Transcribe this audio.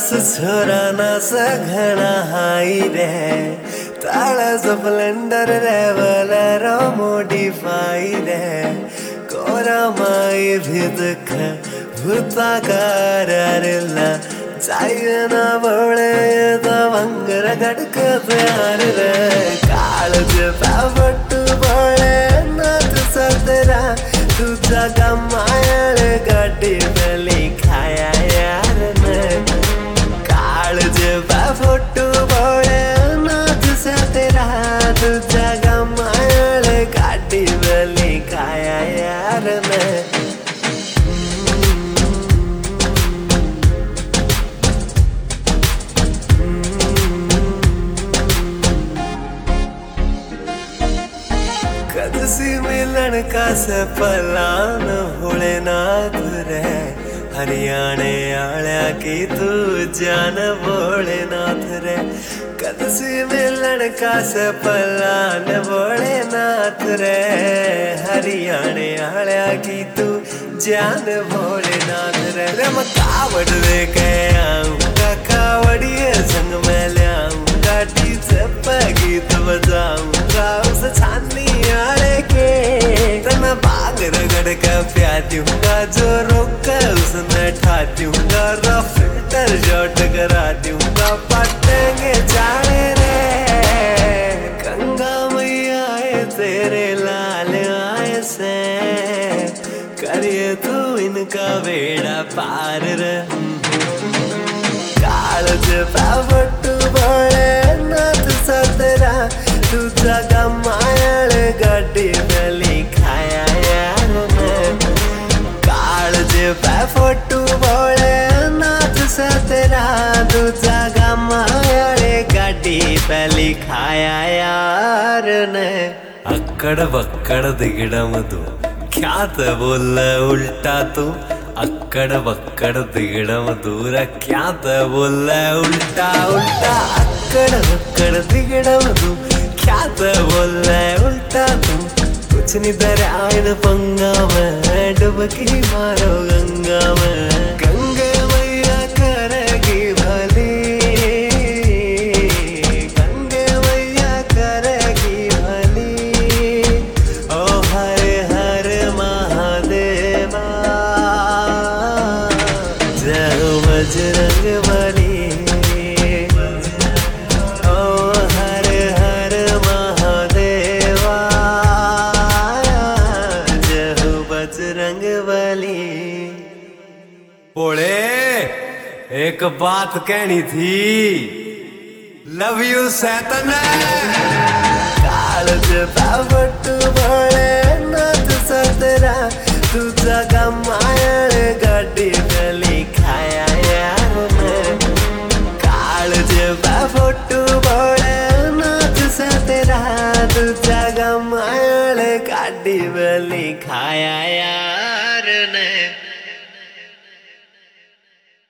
छोरा ना सघना हाई रे ताला स्प्लेंडर रेवलर मोडिफाई रे कोरा माई भी दुख भूता कारला जायना बळे तवंगर गडक प्यार रे काळज पावट बळे नात सदरा तुझा गमायल गाडी बली खाया यार ने काळज पावट बळे नात सदरा तुझा गमायल गाडी बली खाया यार ने कदसी मिलन का सपलान भोलेनाथ रे हरियाणे आळ्या की तू जान भोलेनाथ रे कदसी मिलन का सपलान भोलेनाथ रे हरियाणे आळ्या की तू जान भोलेनाथ रे रम कावड़ लेके आऊंगा कावड़िए संग में ले आऊंगा डीजे पे गीत बजाऊंगा उस छानी आड़े के तना बाग रगड़ कर प्या दूंगा जो रोक उसने ठा दूंगा रा फिल्टर शॉट करा दूंगा पटेंगे जाने रे गंगा मैया आए तेरे लाल आए से करिए तू इनका बेड़ा पार रे काळज पावट बळे नाथ सदरा तुझा गमायल गाडी बली खाया यार ने काळज पावट बळे नाथ सदरा तुझा गमायल गाडी बली खाया यार ने अक्कड़ बक्कड़ दिगड़मदु ख्यात बोल उल्टा तू अक्कड़ बक्कड़ दिगड़म दूर ख्यात बोल उल्टा उल्टा अक्कड़ बक्कड़ दिगड़म तू ख्यात बोल उल्टा तू कुछ नहीं दरियान पंगा में डुबकी मारो गंगा में गंगे मैया करेगी भली गंगे मैया करेगी भली ओ हरे हरे महादेवा जय बजरंग बली ओ हर हर महादेवा जय बजरंग बली। बोले एक बात कहनी थी लव यू सैतन काळज पावट बळे नाथ सदरा तुझा गमायल गाडी बली खाया यार ने काळज पावट बळे नाथ सदरा तुझा गमायल गाडी बली खाया यार ने।